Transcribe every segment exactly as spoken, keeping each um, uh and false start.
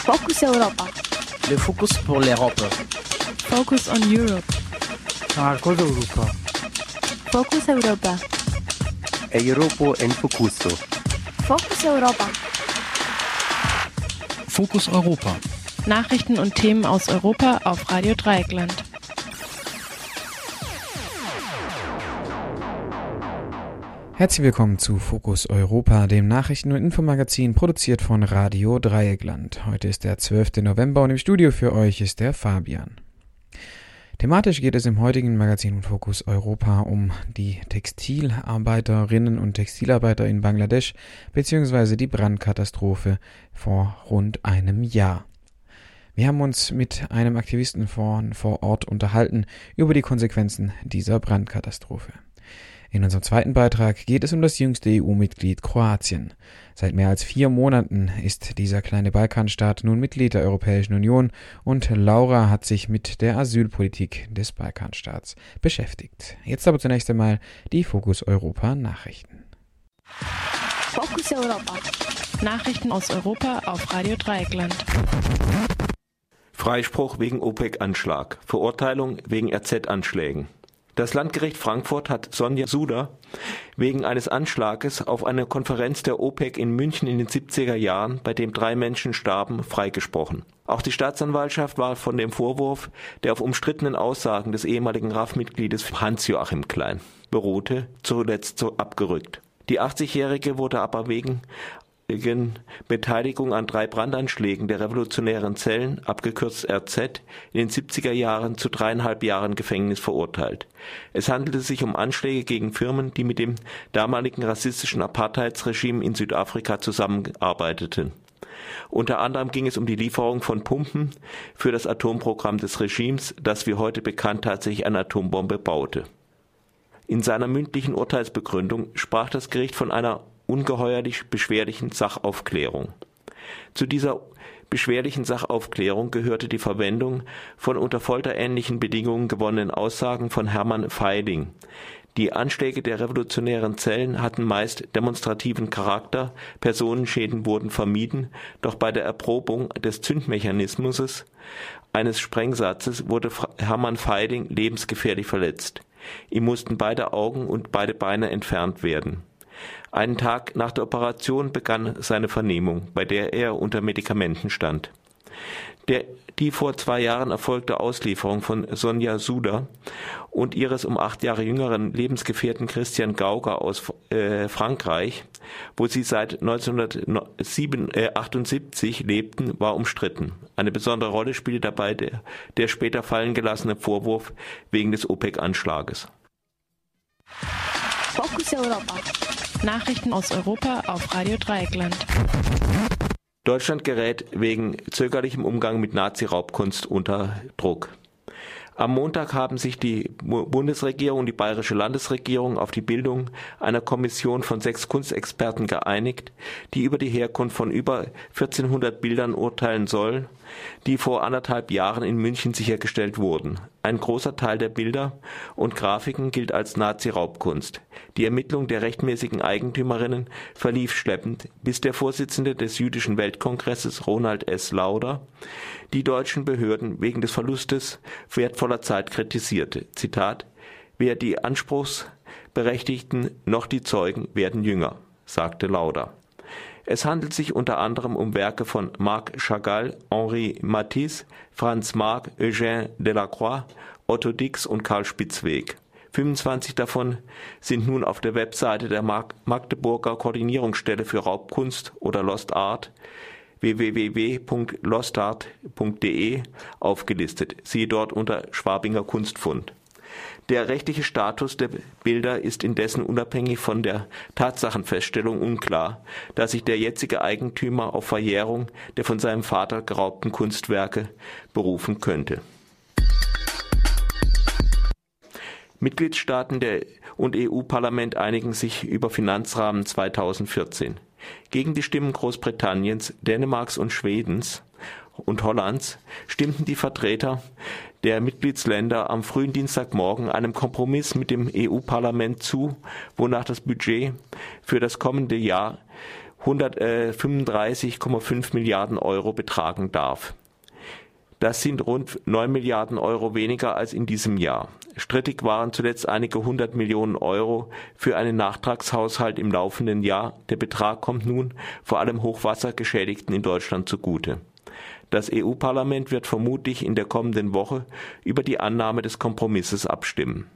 Focus Europa. Le Focus pour l'Europe. Focus on Europe. Marcos Europa. Focus Europa. Europa en Focuso. Focus Europa. Focus Europa. Nachrichten und Themen aus Europa auf Radio Dreieckland. Herzlich willkommen zu Focus Europa, dem Nachrichten- und Infomagazin, produziert von Radio Dreieckland. Heute ist der zwölfte November und im Studio für euch ist der Fabian. Thematisch geht es im heutigen Magazin von Focus Europa um die Textilarbeiterinnen und Textilarbeiter in Bangladesch bzw. die Brandkatastrophe vor rund einem Jahr. Wir haben uns mit einem Aktivisten von vor Ort unterhalten über die Konsequenzen dieser Brandkatastrophe. In unserem zweiten Beitrag geht es um das jüngste E U-Mitglied Kroatien. Seit mehr als vier Monaten ist dieser kleine Balkanstaat nun Mitglied der Europäischen Union und Laura hat sich mit der Asylpolitik des Balkanstaats beschäftigt. Jetzt aber zunächst einmal die Focus Europa Nachrichten. Focus Europa. Nachrichten aus Europa auf Radio Dreieckland. Freispruch wegen OPEC-Anschlag. Verurteilung wegen R Z-Anschlägen. Das Landgericht Frankfurt hat Sonja Suda wegen eines Anschlages auf eine Konferenz der OPEC in München in den siebziger Jahren, bei dem drei Menschen starben, freigesprochen. Auch die Staatsanwaltschaft war von dem Vorwurf, der auf umstrittenen Aussagen des ehemaligen R A F-Mitgliedes Hans-Joachim Klein beruhte, zuletzt so abgerückt. Die achtzigjährige wurde aber wegen Beteiligung an drei Brandanschlägen der Revolutionären Zellen, abgekürzt R Z, in den siebziger Jahren zu dreieinhalb Jahren Gefängnis verurteilt. Es handelte sich um Anschläge gegen Firmen, die mit dem damaligen rassistischen Apartheidsregime in Südafrika zusammenarbeiteten. Unter anderem ging es um die Lieferung von Pumpen für das Atomprogramm des Regimes, das wie heute bekannt tatsächlich eine Atombombe baute. In seiner mündlichen Urteilsbegründung sprach das Gericht von einer ungeheuerlich beschwerlichen Sachaufklärung. Zu dieser beschwerlichen Sachaufklärung gehörte die Verwendung von unter folterähnlichen Bedingungen gewonnenen Aussagen von Hermann Feiling. Die Anschläge der revolutionären Zellen hatten meist demonstrativen Charakter, Personenschäden wurden vermieden, doch bei der Erprobung des Zündmechanismus eines Sprengsatzes wurde Hermann Feiling lebensgefährlich verletzt. Ihm mussten beide Augen und beide Beine entfernt werden. Einen Tag nach der Operation begann seine Vernehmung, bei der er unter Medikamenten stand. Der, die vor zwei Jahren erfolgte Auslieferung von Sonja Suda und ihres um acht Jahre jüngeren Lebensgefährten Christian Gauger aus äh, Frankreich, wo sie seit neunzehnhundertachtundsiebzig lebten, war umstritten. Eine besondere Rolle spielte dabei der, der später fallen gelassene Vorwurf wegen des OPEC-Anschlages. Focus Europa. Nachrichten aus Europa auf Radio Dreieckland. Deutschland gerät wegen zögerlichem Umgang mit Nazi-Raubkunst unter Druck. Am Montag haben sich die Bundesregierung und die bayerische Landesregierung auf die Bildung einer Kommission von sechs Kunstexperten geeinigt, die über die Herkunft von über vierzehnhundert Bildern urteilen soll, die vor anderthalb Jahren in München sichergestellt wurden. Ein großer Teil der Bilder und Grafiken gilt als Nazi-Raubkunst. Die Ermittlung der rechtmäßigen Eigentümerinnen verlief schleppend, bis der Vorsitzende des Jüdischen Weltkongresses, Ronald S. Lauder, die deutschen Behörden wegen des Verlustes wertvoller Zeit kritisierte. Zitat: Weder die Anspruchsberechtigten noch die Zeugen werden jünger, sagte Lauder. Es handelt sich unter anderem um Werke von Marc Chagall, Henri Matisse, Franz Marc, Eugène Delacroix, Otto Dix und Karl Spitzweg. fünfundzwanzig davon sind nun auf der Webseite der Magdeburger Koordinierungsstelle für Raubkunst oder Lost Art w w w punkt lostart punkt d e aufgelistet. Siehe dort unter Schwabinger Kunstfund. Der rechtliche Status der Bilder ist indessen unabhängig von der Tatsachenfeststellung unklar, da sich der jetzige Eigentümer auf Verjährung der von seinem Vater geraubten Kunstwerke berufen könnte. Mitgliedstaaten der und E U-Parlament einigen sich über Finanzrahmen zweitausendvierzehn. Gegen die Stimmen Großbritanniens, Dänemarks und Schwedens und Hollands stimmten die Vertreter der Mitgliedsländer am frühen Dienstagmorgen einem Kompromiss mit dem E U-Parlament zu, wonach das Budget für das kommende Jahr hundertfünfunddreißig Komma fünf Milliarden Euro betragen darf. Das sind rund neun Milliarden Euro weniger als in diesem Jahr. Strittig waren zuletzt einige hundert Millionen Euro für einen Nachtragshaushalt im laufenden Jahr. Der Betrag kommt nun vor allem Hochwassergeschädigten in Deutschland zugute. Das E U-Parlament wird vermutlich in der kommenden Woche über die Annahme des Kompromisses abstimmen.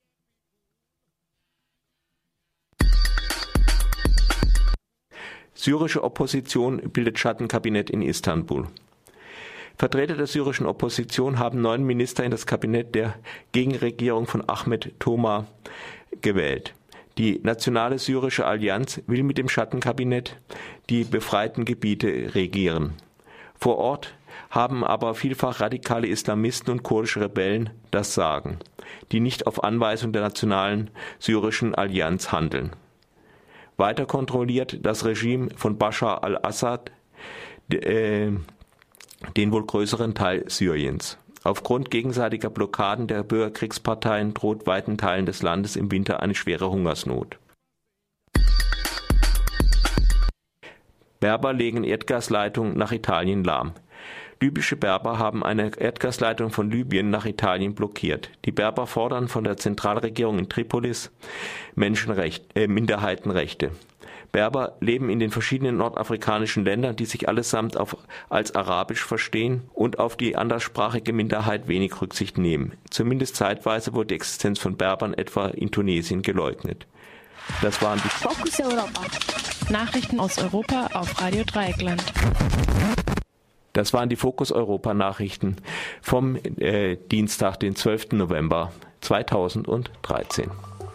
Syrische Opposition bildet Schattenkabinett in Istanbul. Vertreter der syrischen Opposition haben neun Minister in das Kabinett der Gegenregierung von Ahmed Toma gewählt. Die Nationale Syrische Allianz will mit dem Schattenkabinett die befreiten Gebiete regieren. Vor Ort haben aber vielfach radikale Islamisten und kurdische Rebellen das Sagen, die nicht auf Anweisung der Nationalen Syrischen Allianz handeln. Weiter kontrolliert das Regime von Bashar al-Assad äh, den wohl größeren Teil Syriens. Aufgrund gegenseitiger Blockaden der Bürgerkriegsparteien droht weiten Teilen des Landes im Winter eine schwere Hungersnot. Berber legen Erdgasleitung nach Italien lahm. Libysche Berber haben eine Erdgasleitung von Libyen nach Italien blockiert. Die Berber fordern von der Zentralregierung in Tripolis Menschenrechte, äh, Minderheitenrechte. Berber leben in den verschiedenen nordafrikanischen Ländern, die sich allesamt auf, als arabisch verstehen und auf die anderssprachige Minderheit wenig Rücksicht nehmen. Zumindest zeitweise wurde die Existenz von Berbern etwa in Tunesien geleugnet. Das waren die Fokus Europa. Nachrichten aus Europa auf Radio Dreieckland. Das waren die Fokus Europa Nachrichten vom äh, Dienstag, den zwölften November zweitausenddreizehn.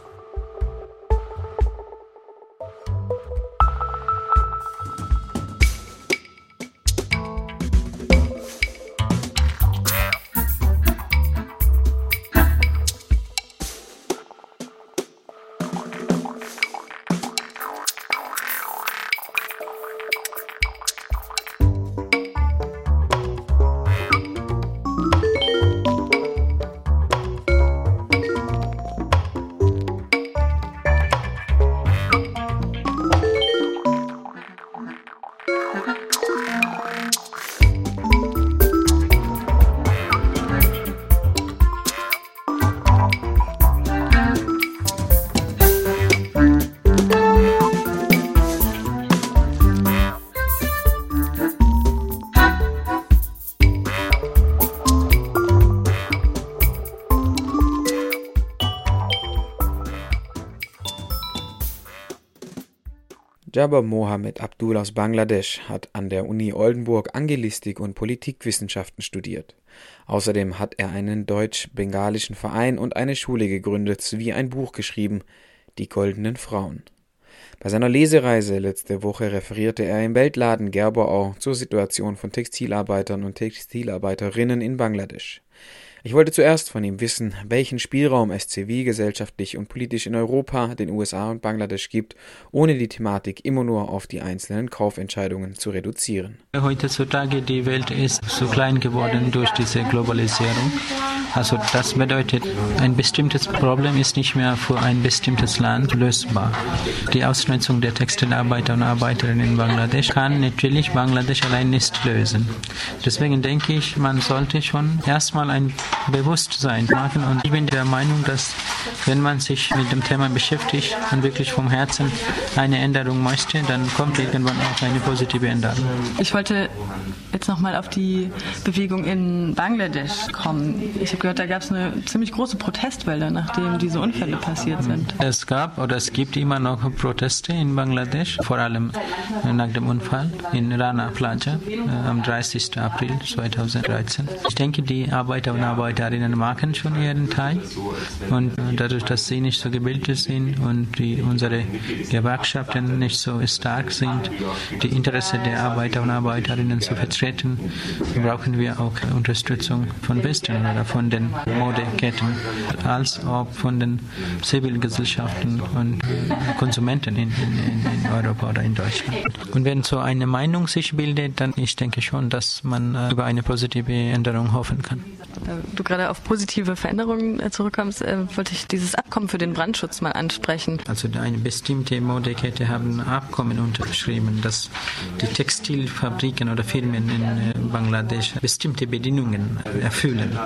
Jabbar Mohammed Abdul aus Bangladesch hat an der Uni Oldenburg Angelistik und Politikwissenschaften studiert. Außerdem hat er einen deutsch-bengalischen Verein und eine Schule gegründet sowie ein Buch geschrieben, Die goldenen Frauen. Bei seiner Lesereise letzte Woche referierte er im Weltladen Gerberau zur Situation von Textilarbeitern und Textilarbeiterinnen in Bangladesch. Ich wollte zuerst von ihm wissen, welchen Spielraum es zivilgesellschaftlich und politisch in Europa, den U S A und Bangladesch gibt, ohne die Thematik immer nur auf die einzelnen Kaufentscheidungen zu reduzieren. Heutzutage die Welt ist so klein geworden durch diese Globalisierung. Also das bedeutet, ein bestimmtes Problem ist nicht mehr für ein bestimmtes Land lösbar. Die Ausnutzung der Textilarbeiter und Arbeiterinnen in Bangladesch kann natürlich Bangladesch allein nicht lösen. Deswegen denke ich, man sollte schon erstmal ein Bewusstsein machen, und ich bin der Meinung, dass wenn man sich mit dem Thema beschäftigt und wirklich vom Herzen eine Änderung möchte, dann kommt irgendwann auch eine positive Änderung. Ich wollte jetzt nochmal auf die Bewegung in Bangladesch kommen. Ich habe gehört, da gab es eine ziemlich große Protestwelle, nachdem diese Unfälle passiert sind. Es gab oder es gibt immer noch Proteste in Bangladesch, vor allem nach dem Unfall in Rana Plaza äh, am dreißigsten April zweitausenddreizehn. Ich denke, die Arbeiter und Arbeiterinnen machen schon ihren Teil, und dadurch, dass sie nicht so gebildet sind und die, unsere Gewerkschaften nicht so stark sind, die Interessen der Arbeiter und Arbeiterinnen zu vertreten, brauchen wir auch Unterstützung von Westen oder von der den Modeketten als auch von den Zivilgesellschaften und Konsumenten in, in, in Europa oder in Deutschland. Und wenn so eine Meinung sich bildet, dann ich denke schon, dass man über eine positive Änderung hoffen kann. Da du gerade auf positive Veränderungen zurückkommst, äh, wollte ich dieses Abkommen für den Brandschutz mal ansprechen. Also eine bestimmte Modekette haben ein Abkommen unterschrieben, dass die Textilfabriken oder Firmen in Bangladesch bestimmte Bedingungen erfüllen.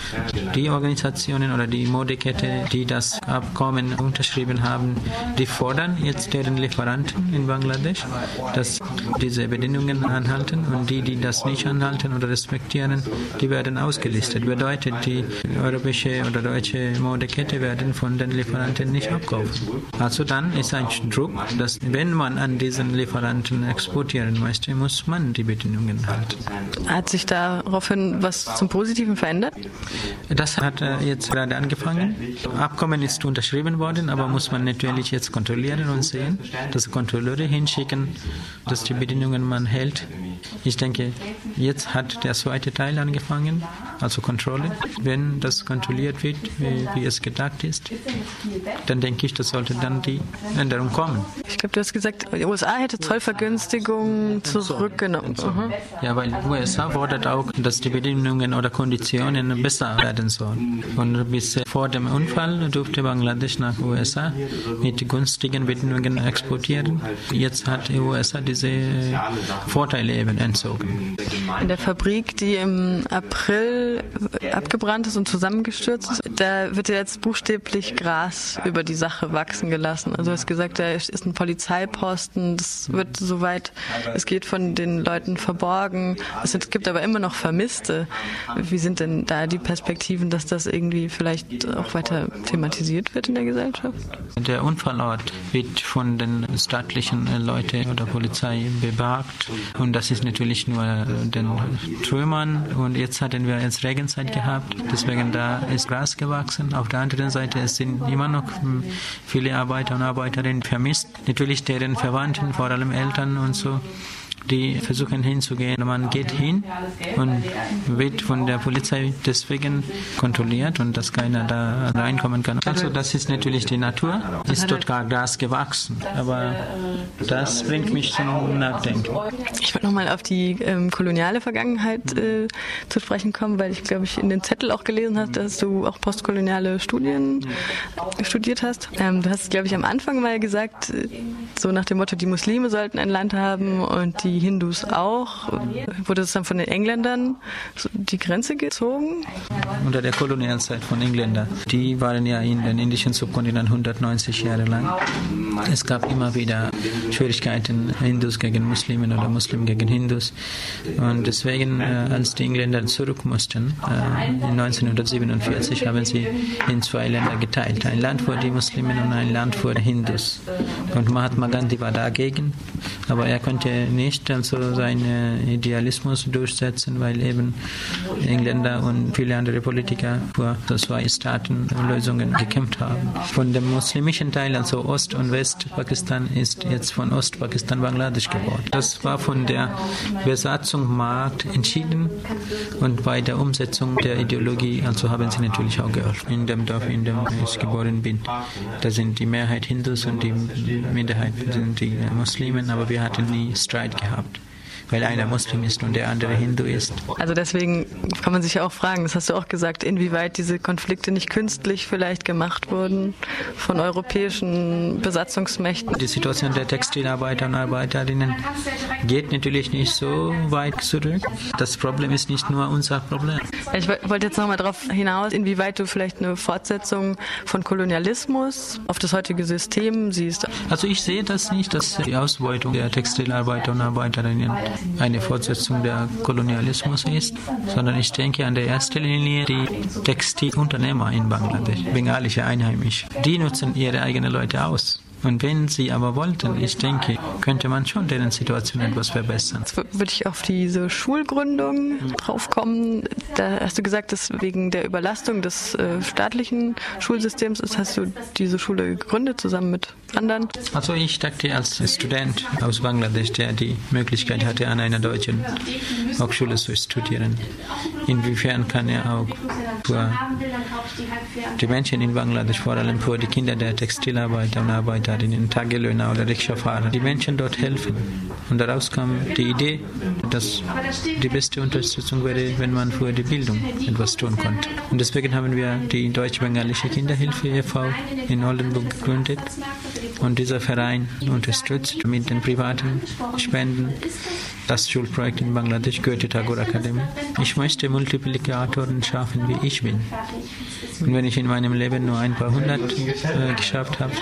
Die Organisationen oder die Modekette, die das Abkommen unterschrieben haben, die fordern jetzt deren Lieferanten in Bangladesch, dass diese Bedingungen anhalten, und die, die das nicht anhalten oder respektieren, die werden ausgelistet. Bedeutet, die europäische oder deutsche Modekette werden von den Lieferanten nicht abkaufen. Also dann ist ein Druck, dass wenn man an diesen Lieferanten exportieren möchte, muss man die Bedingungen halten. Hat sich daraufhin was zum Positiven verändert? Das hat jetzt gerade angefangen. Abkommen ist unterschrieben worden, aber muss man natürlich jetzt kontrollieren und sehen, dass Kontrolleure hinschicken, dass die Bedingungen man hält. Ich denke, jetzt hat der zweite Teil angefangen, also Kontrolle. Wenn das kontrolliert wird, wie, wie es gedacht ist, dann denke ich, das sollte dann die Änderung kommen. Ich glaube, du hast gesagt, die U S A hätte Zollvergünstigungen zurückgenommen. Mhm. Ja, weil die U S A fordert auch, dass die Bedingungen oder Konditionen besser werden sollen. Und bis vor dem Unfall durfte Bangladesch nach U S A mit günstigen Bedingungen exportieren. Jetzt hat die U S A diese Vorteile eben entzogen. In der Fabrik, die im April abgebrannt ist und zusammengestürzt ist, da wird ja jetzt buchstäblich Gras über die Sache wachsen gelassen. Also du hast gesagt, da ist ein Polizeiposten, das wird soweit es geht von den Leuten verborgen. Es gibt aber immer noch Vermisste. Wie sind denn da die Perspektiven, dass das irgendwie vielleicht auch weiter thematisiert wird in der Gesellschaft? Der Unfallort wird von den staatlichen Leuten oder Polizei bewacht, und das ist natürlich nur den Trümmern, und jetzt hatten wir jetzt Regenzeit gehabt, deswegen da ist Gras gewachsen. Auf der anderen Seite es sind immer noch viele Arbeiter und Arbeiterinnen vermisst, natürlich deren Verwandten, vor allem Eltern und so. Die versuchen hinzugehen. Man geht hin und wird von der Polizei deswegen kontrolliert, und dass keiner da reinkommen kann. Also das ist natürlich die Natur, ist dort gar Gras gewachsen, aber das bringt mich zum Nachdenken. Ich wollte nochmal auf die ähm, koloniale Vergangenheit äh, zu sprechen kommen, weil ich glaube, ich in den Zettel auch gelesen habe, dass du auch postkoloniale Studien äh, studiert hast. Ähm, du hast, glaube ich, am Anfang mal gesagt, äh, so nach dem Motto, die Muslime sollten ein Land haben und die Hindus auch. Wurde es dann von den Engländern die Grenze gezogen? Unter der Kolonialzeit von Engländern. Die waren ja in den indischen Subkontinent hundertneunzig Jahre lang. Es gab immer wieder Schwierigkeiten, Hindus gegen Muslimen oder Muslimen gegen Hindus. Und deswegen, äh, als die Engländer zurück mussten, äh, neunzehnhundertsiebenundvierzig, haben sie in zwei Länder geteilt. Ein Land für die Muslimen und ein Land für die Hindus. Und Mahatma Gandhi war dagegen, aber er konnte nicht also seinen Idealismus durchsetzen, weil eben Engländer und viele andere Politiker für zwei Staatenlösungen gekämpft haben. Von dem muslimischen Teil, also Ost- und Westpakistan, ist jetzt von Ostpakistan Bangladesch geworden. Das war von der Besatzung Markt entschieden, und bei der Umsetzung der Ideologie also haben sie natürlich auch geholfen. In dem Dorf, in dem ich geboren bin, da sind die Mehrheit Hindus und die Minderheit sind die Muslimen, aber wir hatten nie Streit gehabt, weil einer Muslim ist und der andere Hindu ist. Also deswegen kann man sich ja auch fragen, das hast du auch gesagt, inwieweit diese Konflikte nicht künstlich vielleicht gemacht wurden von europäischen Besatzungsmächten. Die Situation der Textilarbeiter und Arbeiterinnen geht natürlich nicht so weit zurück. Das Problem ist nicht nur unser Problem. Ich wollte jetzt nochmal darauf hinaus, inwieweit du vielleicht eine Fortsetzung von Kolonialismus auf das heutige System siehst. Also ich sehe das nicht, dass die Ausbeutung der Textilarbeiter und Arbeiterinnen eine Fortsetzung der Kolonialismus ist, sondern ich denke an der ersten Linie die Textilunternehmer in Bangladesch, bengalische Einheimische. Die nutzen ihre eigenen Leute aus. Und wenn sie aber wollten, ich denke, könnte man schon deren Situation etwas verbessern. Jetzt würde ich auf diese Schulgründung draufkommen. Da hast du gesagt, dass wegen der Überlastung des äh, staatlichen Schulsystems ist, hast du diese Schule gegründet, zusammen mit anderen? Also ich dachte als Student aus Bangladesch, der die Möglichkeit hatte, an einer deutschen Hochschule zu studieren, inwiefern kann er auch für die Menschen in Bangladesch, vor allem für die Kinder der Textilarbeiter und Arbeiterinnen, Tagelöhner oder Rikscha-Fahrer, die Menschen dort helfen. Und daraus kam die Idee, dass die beste Unterstützung wäre, wenn man für die Bildung etwas tun konnte. Und deswegen haben wir die Deutsch-Bengalische Kinderhilfe e V in Oldenburg gegründet. Und dieser Verein unterstützt mit den privaten Spenden das Schulprojekt in Bangladesch, Goethe Tagore Akademie. Ich möchte Multiplikatoren schaffen, wie ich bin. Und wenn ich in meinem Leben nur ein paar hundert äh, geschafft habe,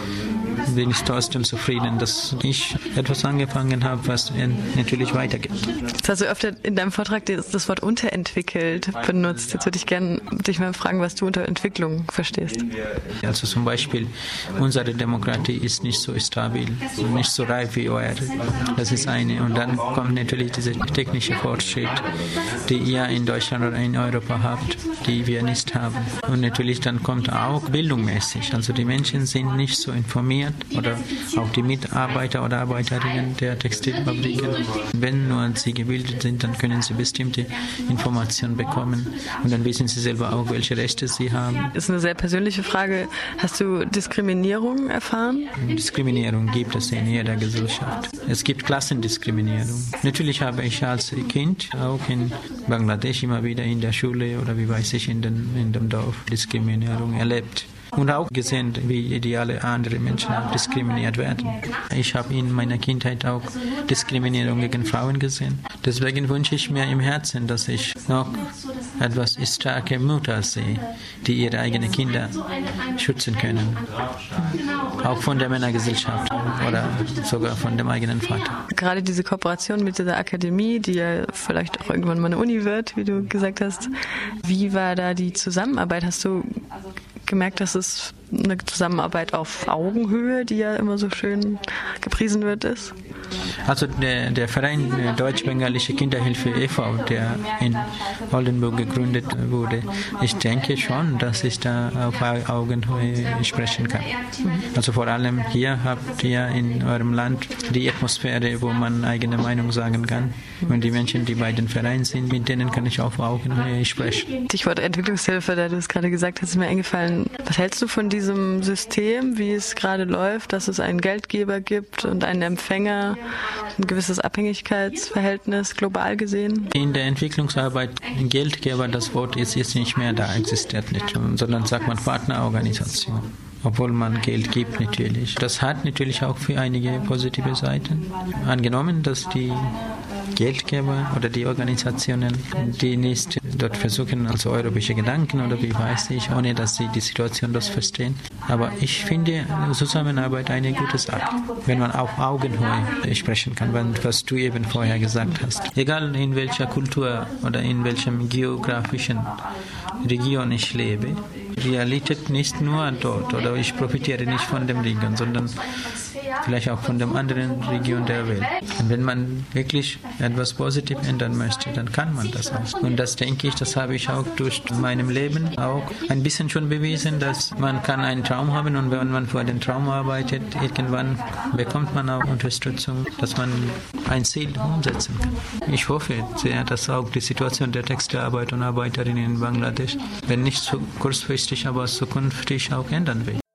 bin ich trotzdem zufrieden, dass ich etwas angefangen habe, was natürlich weitergeht. Jetzt hast du öfter in deinem Vortrag das Wort unterentwickelt benutzt. Jetzt würde ich gerne dich mal fragen, was du unter Entwicklung verstehst. Also zum Beispiel, unsere Demokratie ist nicht so stabil, nicht so reif wie eure. Das ist eine. Und dann kommt natürlich dieser technische Fortschritt, die ihr in Deutschland oder in Europa habt, die wir nicht haben. Und natürlich dann kommt auch bildungsmäßig. Also die Menschen sind nicht so informiert oder auch die Mitarbeiter oder Arbeiterinnen der Textilfabriken. Wenn nur sie gebildet sind, dann können sie bestimmte Informationen bekommen und dann wissen sie selber auch, welche Rechte sie haben. Das ist eine sehr persönliche Frage. Hast du Diskriminierung erfahren? Diskriminierung gibt es in jeder Gesellschaft. Es gibt Klassendiskriminierung. Natürlich habe ich als Kind auch in Bangladesch immer wieder in der Schule oder wie weiß ich in, den, in dem Dorf Diskriminierung erlebt. Und auch gesehen, wie ideale andere Menschen auch diskriminiert werden. Ich habe in meiner Kindheit auch Diskriminierung gegen Frauen gesehen. Deswegen wünsche ich mir im Herzen, dass ich noch etwas starke Mütter sehe, die ihre eigenen Kinder schützen können. Auch von der Männergesellschaft oder sogar von dem eigenen Vater. Gerade diese Kooperation mit dieser Akademie, die ja vielleicht auch irgendwann mal eine Uni wird, wie du gesagt hast. Wie war da die Zusammenarbeit? Hast du gemerkt, dass es eine Zusammenarbeit auf Augenhöhe, die ja immer so schön gepriesen wird, ist? Also der, der Verein Deutsch-Bengalische Kinderhilfe e V, der in Oldenburg gegründet wurde, ich denke schon, dass ich da auf Augenhöhe sprechen kann. Also vor allem hier habt ihr in eurem Land die Atmosphäre, wo man eigene Meinung sagen kann. Und die Menschen, die bei den Vereinen sind, mit denen kann ich auf Augenhöhe sprechen. Stichwort Entwicklungshilfe, da du es gerade gesagt hast, ist mir eingefallen. Was hältst du von diesem System, wie es gerade läuft, dass es einen Geldgeber gibt und einen Empfänger, ein gewisses Abhängigkeitsverhältnis global gesehen? In der Entwicklungsarbeit Geldgeber, das Wort ist jetzt nicht mehr da, existiert nicht, sondern sagt man Partnerorganisation. Obwohl man Geld gibt natürlich. Das hat natürlich auch für einige positive Seiten. Angenommen, dass die Geldgeber oder die Organisationen, die nicht dort versuchen, also europäische Gedanken oder wie weiß ich, ohne dass sie die Situation das verstehen. Aber ich finde Zusammenarbeit eine gute Sache, wenn man auf Augenhöhe sprechen kann, was du eben vorher gesagt hast. Egal in welcher Kultur oder in welchem geografischen Region ich lebe, Realität nicht nur dort oder ich profitiere nicht von dem Region, sondern vielleicht auch von der anderen Region der Welt. Und wenn man wirklich etwas positiv ändern möchte, dann kann man das auch. Und das denke ich, das habe ich auch durch meinem Leben auch ein bisschen schon bewiesen, dass man kann einen Traum haben und wenn man für den Traum arbeitet, irgendwann bekommt man auch Unterstützung, dass man ein Ziel umsetzen kann. Ich hoffe sehr, dass auch die Situation der Textilarbeiter und Arbeiterinnen in Bangladesch, wenn nicht so kurzfristig, aber zukünftig auch ändern will.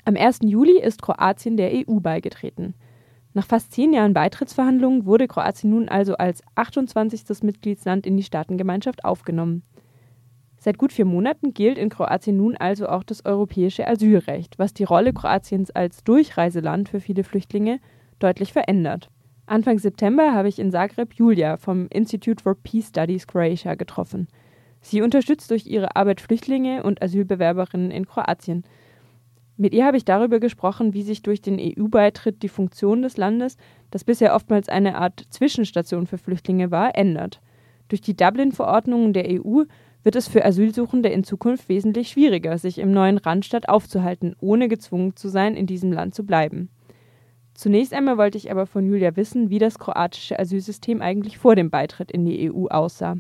Am ersten Juli ist Kroatien der E U beigetreten. Nach fast zehn Jahren Beitrittsverhandlungen wurde Kroatien nun also als achtundzwanzigstes Mitgliedsland in die Staatengemeinschaft aufgenommen. Seit gut vier Monaten gilt in Kroatien nun also auch das europäische Asylrecht, was die Rolle Kroatiens als Durchreiseland für viele Flüchtlinge deutlich verändert. Anfang September habe ich in Zagreb Julia vom Institute for Peace Studies Croatia getroffen. Sie unterstützt durch ihre Arbeit Flüchtlinge und Asylbewerberinnen in Kroatien. Mit ihr habe ich darüber gesprochen, wie sich durch den E U-Beitritt die Funktion des Landes, das bisher oftmals eine Art Zwischenstation für Flüchtlinge war, ändert. Durch die Dublin-Verordnungen der E U wird es für Asylsuchende in Zukunft wesentlich schwieriger, sich im neuen Randstaat aufzuhalten, ohne gezwungen zu sein, in diesem Land zu bleiben. Zunächst einmal wollte ich aber von Julia wissen, wie das kroatische Asylsystem eigentlich vor dem Beitritt in die E U aussah.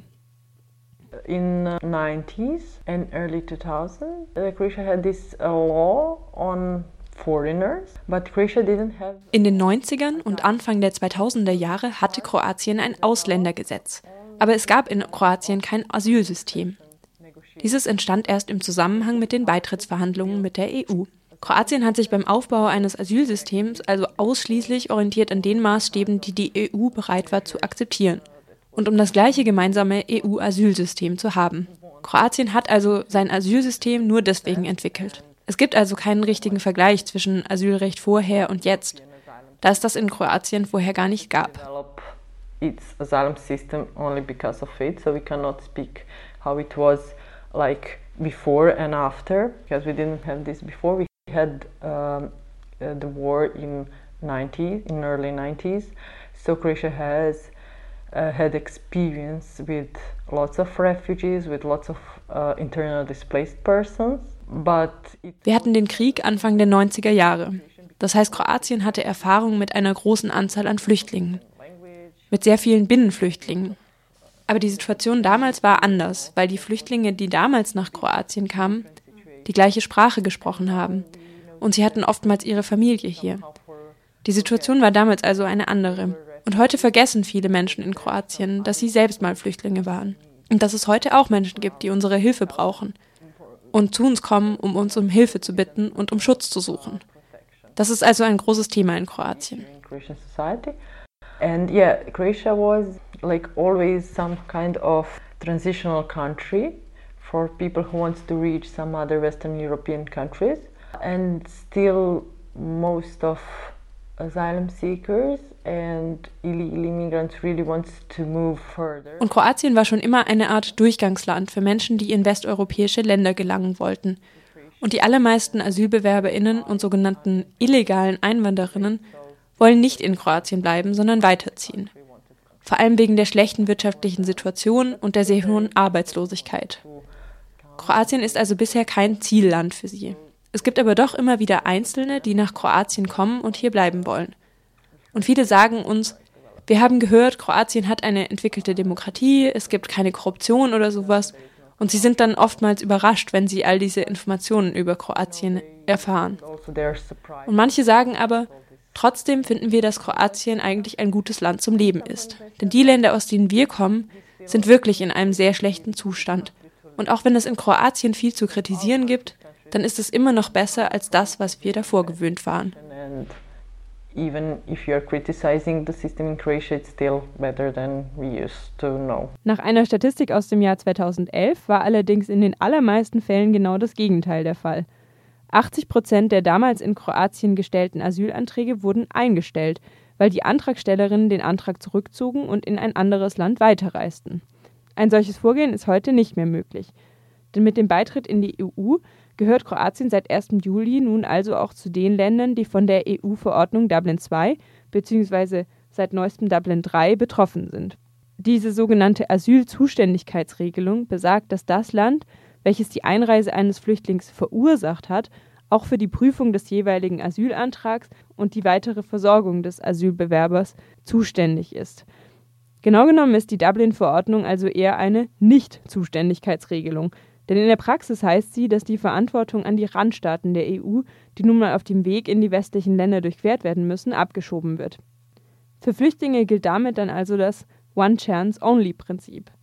In the nineties and early two thousand, uh, Croatia had this uh, law on foreigners, but Croatia didn't have. In den neunzigern und Anfang der zweitausender Jahre hatte Kroatien ein Ausländergesetz, aber es gab in Kroatien kein Asylsystem. Dieses entstand erst im Zusammenhang mit den Beitrittsverhandlungen mit der E U. Kroatien hat sich beim Aufbau eines Asylsystems also ausschließlich orientiert an den Maßstäben, die die E U bereit war zu akzeptieren. Und um das gleiche gemeinsame E U-Asylsystem zu haben. Kroatien hat also sein Asylsystem nur deswegen entwickelt. Es gibt also keinen richtigen Vergleich zwischen Asylrecht vorher und jetzt, da es das in Kroatien vorher gar nicht gab. Its asylum system only because of it, so we cannot speak how it was like before and after, because we didn't have this before. We had um, uh, the war in nineties, in early nineties, so Croatia has uh, had experience with lots of refugees, with lots of uh, internally displaced persons. But it Wir hatten den Krieg Anfang der neunziger Jahre. Das heißt, Kroatien hatte Erfahrung mit einer großen Anzahl an Flüchtlingen, mit sehr vielen Binnenflüchtlingen. Aber die Situation damals war anders, weil die Flüchtlinge, die damals nach Kroatien kamen, die gleiche Sprache gesprochen haben. Und sie hatten oftmals ihre Familie hier. Die Situation war damals also eine andere. Und heute vergessen viele Menschen in Kroatien, dass sie selbst mal Flüchtlinge waren. Und dass es heute auch Menschen gibt, die unsere Hilfe brauchen. Und zu uns kommen, um uns um Hilfe zu bitten und um Schutz zu suchen. Das ist also ein großes Thema in Kroatien. And yeah, Croatia was like always some kind of transitional country for people who wants to reach some other Western European countries. And still most of asylum seekers and illegal immigrants really wants to move further. Und Kroatien war schon immer eine Art Durchgangsland für Menschen, die in westeuropäische Länder gelangen wollten. Und die allermeisten AsylbewerberInnen und sogenannten illegalen Einwanderinnen wollen nicht in Kroatien bleiben, sondern weiterziehen. Vor allem wegen der schlechten wirtschaftlichen Situation und der sehr hohen Arbeitslosigkeit. Kroatien ist also bisher kein Zielland für sie. Es gibt aber doch immer wieder Einzelne, die nach Kroatien kommen und hier bleiben wollen. Und viele sagen uns, wir haben gehört, Kroatien hat eine entwickelte Demokratie, es gibt keine Korruption oder sowas. Und sie sind dann oftmals überrascht, wenn sie all diese Informationen über Kroatien erfahren. Und manche sagen aber, trotzdem finden wir, dass Kroatien eigentlich ein gutes Land zum Leben ist. Denn die Länder, aus denen wir kommen, sind wirklich in einem sehr schlechten Zustand. Und auch wenn es in Kroatien viel zu kritisieren gibt, dann ist es immer noch besser als das, was wir davor gewöhnt waren. Nach einer Statistik aus dem Jahr zweitausendelf war allerdings in den allermeisten Fällen genau das Gegenteil der Fall. achtzig Prozent der damals in Kroatien gestellten Asylanträge wurden eingestellt, weil die Antragstellerinnen den Antrag zurückzogen und in ein anderes Land weiterreisten. Ein solches Vorgehen ist heute nicht mehr möglich. Denn mit dem Beitritt in die E U gehört Kroatien seit ersten Juli nun also auch zu den Ländern, die von der E U-Verordnung Dublin zwei bzw. seit neuestem Dublin drei betroffen sind. Diese sogenannte Asylzuständigkeitsregelung besagt, dass das Land, welches die Einreise eines Flüchtlings verursacht hat, auch für die Prüfung des jeweiligen Asylantrags und die weitere Versorgung des Asylbewerbers zuständig ist. Genau genommen ist die Dublin-Verordnung also eher eine Nicht-Zuständigkeitsregelung, denn in der Praxis heißt sie, dass die Verantwortung an die Randstaaten der E U, die nun mal auf dem Weg in die westlichen Länder durchquert werden müssen, abgeschoben wird. Für Flüchtlinge gilt damit dann also das One-Chance-Only-Prinzip.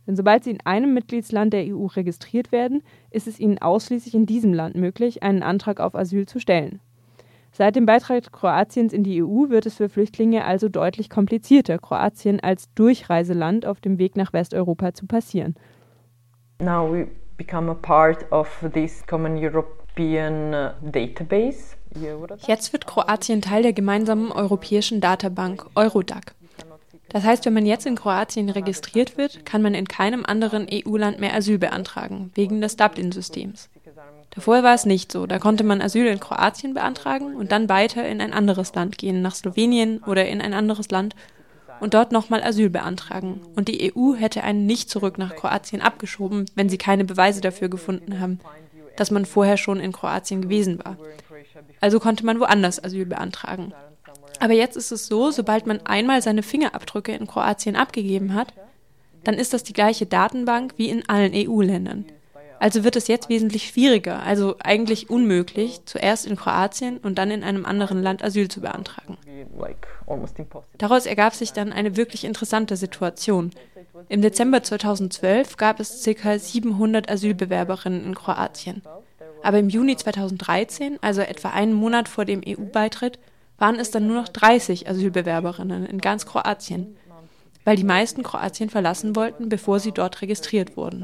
Denn sobald sie in einem Mitgliedsland der E U registriert werden, ist es ihnen ausschließlich in diesem Land möglich, einen Antrag auf Asyl zu stellen. Seit dem Beitritt Kroatiens in die E U wird es für Flüchtlinge also deutlich komplizierter, Kroatien als Durchreiseland auf dem Weg nach Westeuropa zu passieren. Now we become a part of this common European database. Jetzt wird Kroatien Teil der gemeinsamen europäischen Datenbank Eurodac. Das heißt, wenn man jetzt in Kroatien registriert wird, kann man in keinem anderen E U-Land mehr Asyl beantragen, wegen des Dublin-Systems. Davor war es nicht so, da konnte man Asyl in Kroatien beantragen und dann weiter in ein anderes Land gehen, nach Slowenien oder in ein anderes Land und dort nochmal Asyl beantragen. Und die E U hätte einen nicht zurück nach Kroatien abgeschoben, wenn sie keine Beweise dafür gefunden haben, dass man vorher schon in Kroatien gewesen war. Also konnte man woanders Asyl beantragen. Aber jetzt ist es so, sobald man einmal seine Fingerabdrücke in Kroatien abgegeben hat, dann ist das die gleiche Datenbank wie in allen E U-Ländern. Also wird es jetzt wesentlich schwieriger, also eigentlich unmöglich, zuerst in Kroatien und dann in einem anderen Land Asyl zu beantragen. Daraus ergab sich dann eine wirklich interessante Situation. Im Dezember zweitausendzwölf gab es ca. siebenhundert Asylbewerberinnen in Kroatien. Aber im Juni zweitausenddreizehn, also etwa einen Monat vor dem E U-Beitritt, waren es dann nur noch dreißig Asylbewerberinnen in ganz Kroatien, weil die meisten Kroatien verlassen wollten, bevor sie dort registriert wurden.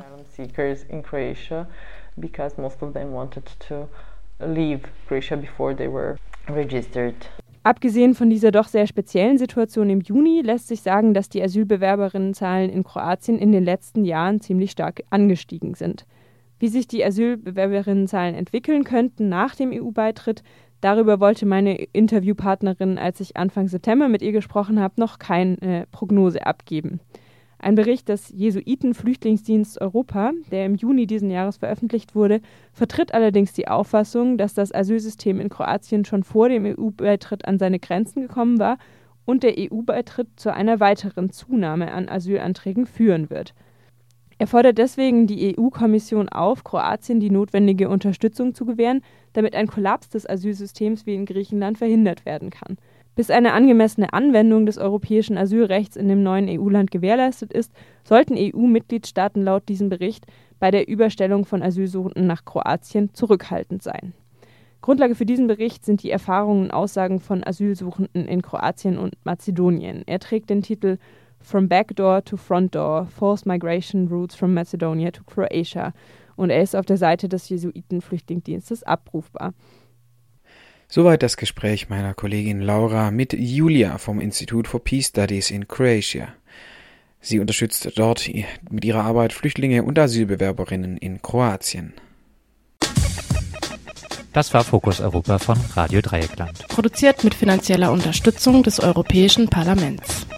Abgesehen von dieser doch sehr speziellen Situation im Juni lässt sich sagen, dass die Asylbewerberinnenzahlen in Kroatien in den letzten Jahren ziemlich stark angestiegen sind. Wie sich die Asylbewerberinnenzahlen entwickeln könnten nach dem E U-Beitritt, darüber wollte meine Interviewpartnerin, als ich Anfang September mit ihr gesprochen habe, noch keine Prognose abgeben. Ein Bericht des Jesuiten-Flüchtlingsdienst Europa, der im Juni diesen Jahres veröffentlicht wurde, vertritt allerdings die Auffassung, dass das Asylsystem in Kroatien schon vor dem E U-Beitritt an seine Grenzen gekommen war und der E U-Beitritt zu einer weiteren Zunahme an Asylanträgen führen wird. Er fordert deswegen die E U-Kommission auf, Kroatien die notwendige Unterstützung zu gewähren, damit ein Kollaps des Asylsystems wie in Griechenland verhindert werden kann. Bis eine angemessene Anwendung des europäischen Asylrechts in dem neuen E U-Land gewährleistet ist, sollten E U-Mitgliedstaaten laut diesem Bericht bei der Überstellung von Asylsuchenden nach Kroatien zurückhaltend sein. Grundlage für diesen Bericht sind die Erfahrungen und Aussagen von Asylsuchenden in Kroatien und Mazedonien. Er trägt den Titel From Backdoor to Front Door, Forced Migration Routes from Macedonia to Croatia und er ist auf der Seite des Jesuiten-Flüchtlingsdienstes abrufbar. Soweit das Gespräch meiner Kollegin Laura mit Julia vom Institute for Peace Studies in Croatia. Sie unterstützt dort mit ihrer Arbeit Flüchtlinge und Asylbewerberinnen in Kroatien. Das war Fokus Europa von Radio Dreieckland. Produziert mit finanzieller Unterstützung des Europäischen Parlaments.